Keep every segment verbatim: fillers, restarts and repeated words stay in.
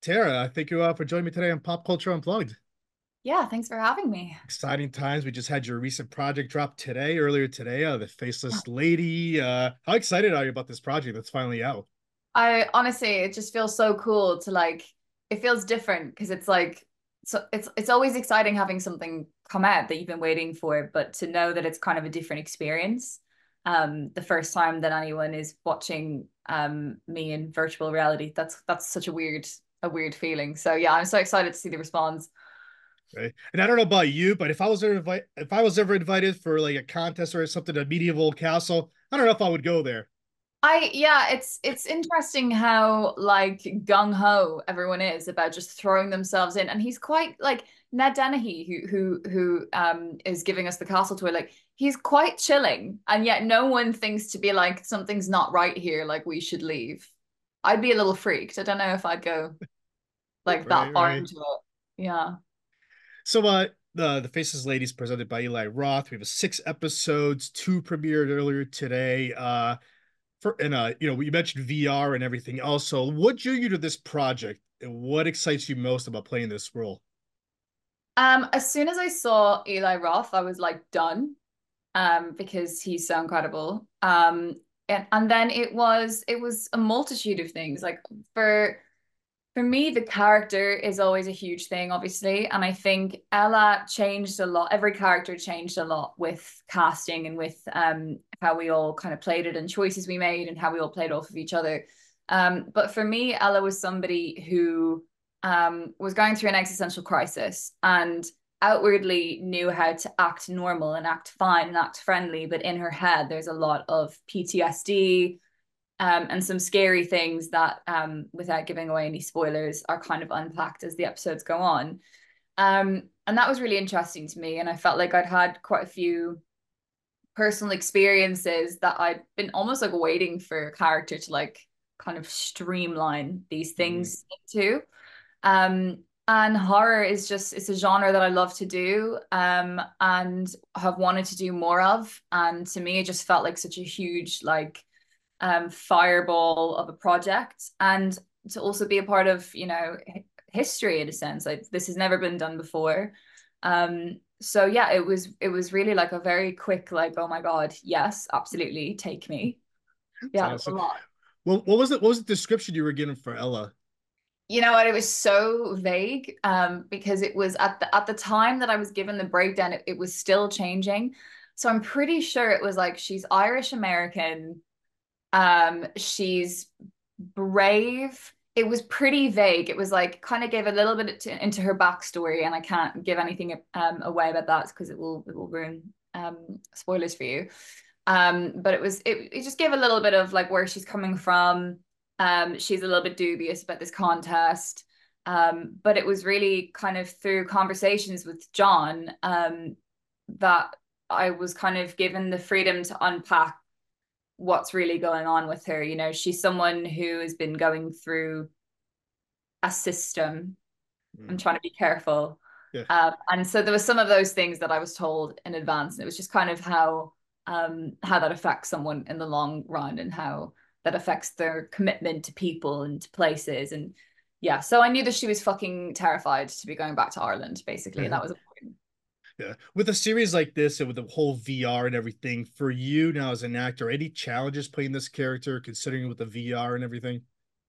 Tara, thank you uh, for joining me today on Pop Culture Unplugged. Yeah, thanks for having me. Exciting times. We just had your recent project drop today, earlier today, uh, The Faceless Lady. Uh, how excited are you about this project that's finally out? I honestly, it just feels so cool to like, it feels different because it's like, so it's it's always exciting having something come out that you've been waiting for, but to know that it's kind of a different experience. Um, the first time that anyone is watching um me in virtual reality, that's that's such a weird, a weird feeling. So yeah, I'm so excited to see the response. Right? And I don't know about you, but if I was ever invite, if I was ever invited for like a contest or something, a medieval castle, I don't know if I would go there. I yeah, it's it's interesting how like gung ho everyone is about just throwing themselves in, and he's quite like Ned Dennehy, who who who um is giving us the castle tour. Like he's quite chilling, and yet no one thinks to be like something's not right here. Like we should leave. I'd be a little freaked. I don't know if I'd go like Right, that far right. into it. Yeah. So, uh, the the Faceless Lady is presented by Eli Roth. We have six episodes, two premiered earlier today. Uh, for and uh you know you mentioned V R and everything else. So what drew you to this project and what excites you most about playing this role? Um, as soon as I saw Eli Roth, I was like done. Um, because he's so incredible. Um, and and then it was it was a multitude of things. Like for for me, the character is always a huge thing, obviously, and I think Ella changed a lot. Every character changed a lot with casting and with um how we all kind of played it and choices we made and how we all played off of each other. Um, but for me, Ella was somebody who um was going through an existential crisis and outwardly knew how to act normal and act fine and act friendly, but in her head, there's a lot of P T S D um, and some scary things that, um, without giving away any spoilers, are kind of unpacked as the episodes go on. Um, and that was really interesting to me. And I felt like I'd had quite a few personal experiences that I'd been almost like waiting for a character to like kind of streamline these Mm, things into. Um, and horror is just it's a genre that I love to do um and have wanted to do more of. And to me, it just felt like such a huge like um fireball of a project. And to also be a part of, you know, history in a sense. Like this has never been done before. Um, so yeah, it was it was really like a very quick, like, oh my God, yes, absolutely, take me. it's Yeah, it was a awesome. lot. Well, what was it? What was the description you were given for Ella? You know what? It was so vague um, because it was at the at the time that I was given the breakdown, it, it was still changing. So I'm pretty sure it was like she's Irish American, um, she's brave. It was pretty vague. It was like kind of gave a little bit to, into her backstory, and I can't give anything um, away about that because it will it will ruin um, spoilers for you. Um, but it was it, it just gave a little bit of like where she's coming from. Um, she's a little bit dubious about this contest. Um, but it was really kind of through conversations with John um, that I was kind of given the freedom to unpack what's really going on with her. You know, she's someone who has been going through a system. I'm Mm, trying to be careful. yeah, Um, and so there was some of those things that I was told in advance, and it was just kind of how um, how that affects someone in the long run, and how that affects their commitment to people and to places. And yeah, so I knew that she was fucking terrified to be going back to Ireland, basically, and that was important. yeah. With a series like this and with the whole V R and everything, for you now as an actor, any challenges playing this character, considering with the V R and everything?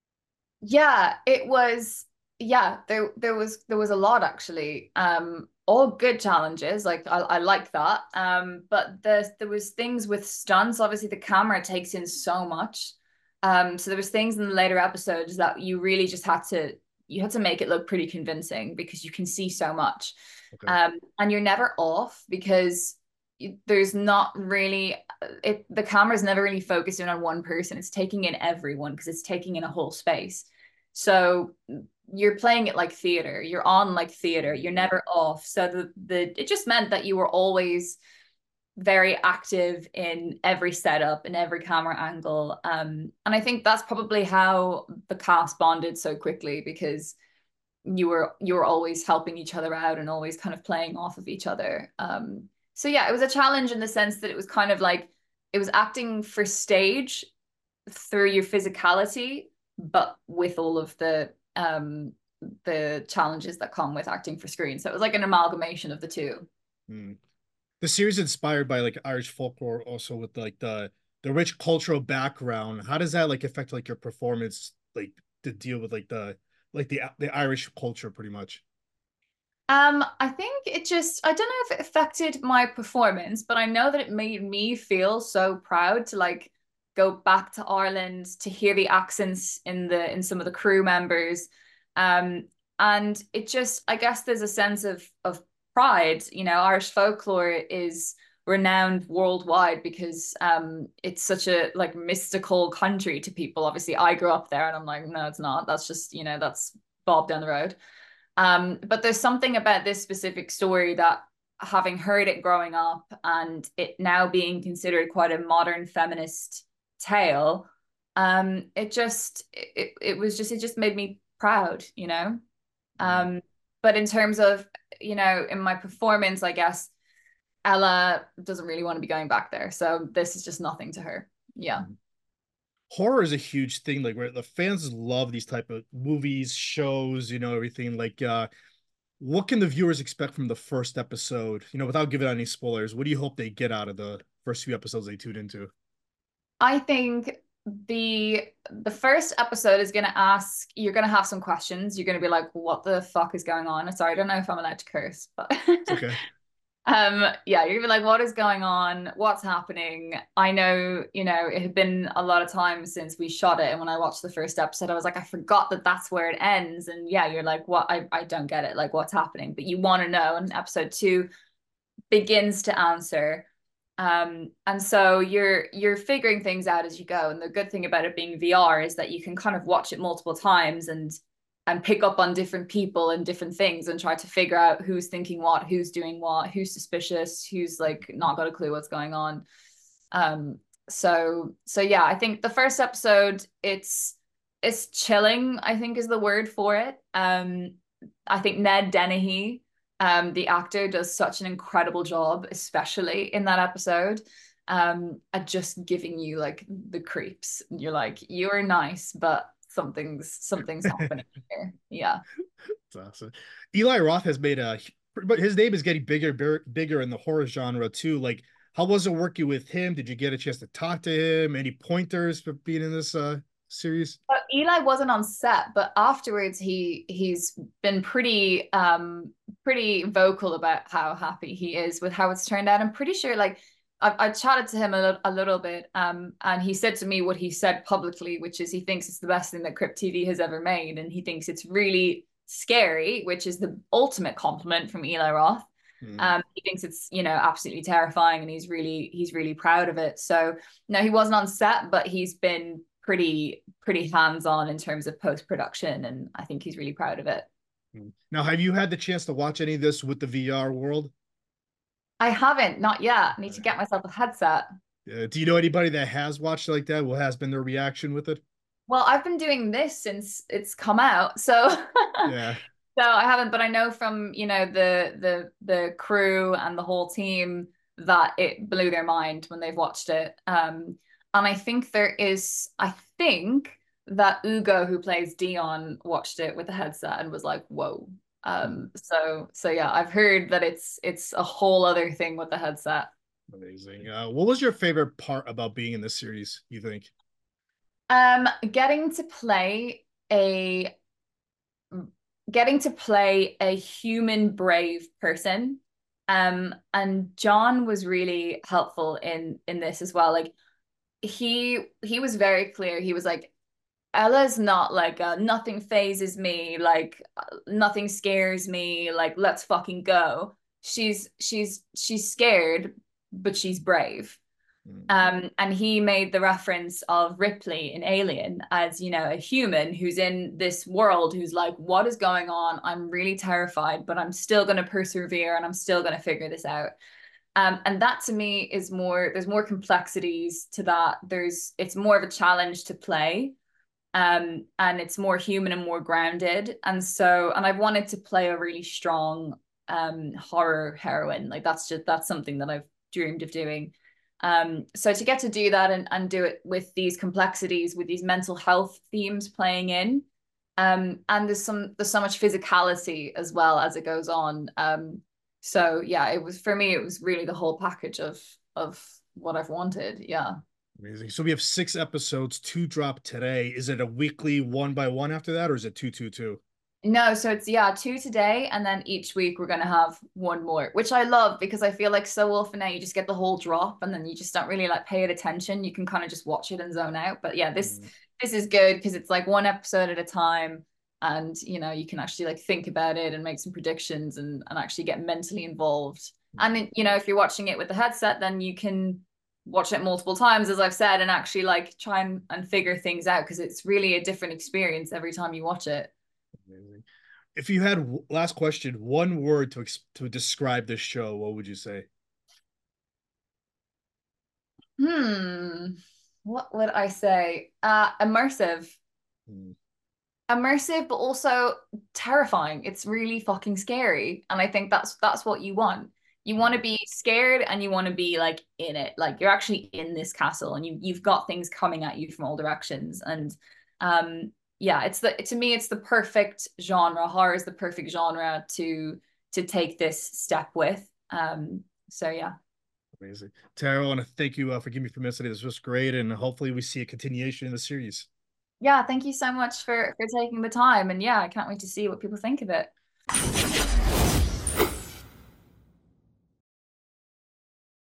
Yeah, it was yeah, there there was there was a lot actually. Um all good challenges. Like I, I like that. Um but there there was things with stunts. Obviously the camera takes in so much. Um so there was things in the later episodes that you really just had to you had to make it look pretty convincing because you can see so much. Okay, Um and you're never off because you- there's not really it the camera's never really focusing on one person. It's taking in everyone because it's taking in a whole space. So you're playing it like theater. You're on like theater. You're never off. So the the it just meant that you were always very active in every setup and every camera angle. Um, and I think that's probably how the cast bonded so quickly because you were you were always helping each other out and always kind of playing off of each other. Um, so yeah, it was a challenge in the sense that it was kind of like it was acting for stage through your physicality, but with all of the um the challenges that come with acting for screen. So it was like an amalgamation of the two. Mm. The series inspired by like Irish folklore, also with like the the rich cultural background. How does that like affect like your performance, like to deal with like the like the the Irish culture, pretty much? Um, I think it just, I don't know if it affected my performance, but I know that it made me feel so proud to like go back to Ireland to hear the accents in the in some of the crew members. Um, and it just, I guess there's a sense of of pride. You know, Irish folklore is renowned worldwide because um it's such a like mystical country to people. Obviously, I grew up there and I'm like, no, it's not. That's just, you know, that's Bob down the road. Um, but there's something about this specific story that, having heard it growing up and it now being considered quite a modern feminist tale, um, it just it, it was just it just made me proud, you know. Mm. Um, but in terms of, you know, in my performance, I guess Ella doesn't really want to be going back there. So this is just nothing to her. Yeah. Mm. Horror is a huge thing, like where the fans love these type of movies, shows, you know, everything. Like uh what can the viewers expect from the first episode? You know, without giving out any spoilers, what do you hope they get out of the first few episodes they tune into? I think the the first episode is gonna ask, you're gonna have some questions. You're gonna be like, what the fuck is going on? Sorry, I don't know if I'm allowed to curse, but It's okay. um yeah, you're gonna be like, what is going on? What's happening? I know, you know, it had been a lot of time since we shot it, and when I watched the first episode, I was like, I forgot that that's where it ends. And yeah, you're like, what? I, I don't get it. Like, what's happening? But you want to know, and episode two begins to answer. Um, and so you're you're figuring things out as you go. And the good thing about it being V R is that you can kind of watch it multiple times and and pick up on different people and different things and try to figure out who's thinking what, who's doing what, who's suspicious, who's like not got a clue what's going on. Um, so so yeah, I think the first episode, it's it's chilling, I think is the word for it. Um, I think Ned Dennehy, um, the actor, does such an incredible job, especially in that episode, um, at just giving you like the creeps. You're like, you're nice, but something's something's happening here. Yeah. It's awesome. Eli Roth has made a, but his name is getting bigger, bigger, bigger in the horror genre too. Like, how was it working with him? Did you get a chance to talk to him? Any pointers for being in this uh series? But Eli wasn't on set, but afterwards he he's been pretty um pretty vocal about how happy he is with how it's turned out. I'm pretty sure like I, I chatted to him a, little, a little bit, um, and he said to me what he said publicly, which is he thinks it's the best thing that Crypt T V has ever made, and he thinks it's really scary, which is the ultimate compliment from Eli Roth. Hmm. Um, he thinks it's, you know, absolutely terrifying, and he's really he's really proud of it. So no, he wasn't on set, but he's been pretty pretty hands-on in terms of post-production, and I think he's really proud of it. Hmm. Now, have you had the chance to watch any of this with the V R world? I haven't, not yet. I need to Uh, get myself a headset. uh, do you know anybody that has watched it like that? What has been their reaction with it? Well, I've been doing this since it's come out, so Yeah. so I haven't, but I know from, you know, the the the crew and the whole team that it blew their mind when they've watched it. Um, and I think there is, I think that Ugo, who plays Dion, watched it with a headset and was like, "Whoa." Um, so so yeah, I've heard that it's it's a whole other thing with the headset. Amazing. Uh, what was your favorite part about being in this series, you think? Um, getting to play a getting to play a human brave person. Um, and John was really helpful in in this as well. Like he he was very clear. He was like, Ella's not like uh, nothing phases me, like uh, nothing scares me, like let's fucking go. She's she's she's scared, but she's brave. Mm. Um, and he made the reference of Ripley in Alien as, you know, a human who's in this world who's like, what is going on? I'm really terrified, but I'm still going to persevere and I'm still going to figure this out. Um, and that to me is more, there's more complexities to that. There's, it's more of a challenge to play. Um, and it's more human and more grounded. And so, and I've wanted to play a really strong um horror heroine. Like that's just, that's something that I've dreamed of doing. Um, so to get to do that and, and do it with these complexities, with these mental health themes playing in, Um, and there's some there's so much physicality as well as it goes on. Um, so yeah, it was for me, it was really the whole package of of what I've wanted. Yeah. Amazing. So we have six episodes, two drop today. Is it a weekly one by one after that, or is it two, two, two? No, so it's yeah, two today, and then each week we're gonna have one more, which I love because I feel like so often now you just get the whole drop and then you just don't really like pay it attention. You can kind of just watch it and zone out. But yeah, this Mm. this is good because it's like one episode at a time, and you know, you can actually like think about it and make some predictions and and actually get mentally involved. And you know, if you're watching it with the headset, then you can watch it multiple times, as I've said, and actually like try and, and figure things out because it's really a different experience every time you watch it. Amazing. If you had last question, one word to to describe this show, what would you say? Hmm. What would I say? Uh, immersive. Hmm. Immersive, but also terrifying. It's really fucking scary. And I think that's that's what you want. You want to be scared and you want to be like in it. Like you're actually in this castle and you you've got things coming at you from all directions. And um yeah, it's the to me it's the perfect genre. Horror is the perfect genre to to take this step with. Um so yeah. Amazing. Tara, I want to thank you uh, for giving me a few minutes today. This was great, and hopefully we see a continuation in the series. Yeah, thank you so much for for taking the time. And yeah, I can't wait to see what people think of it.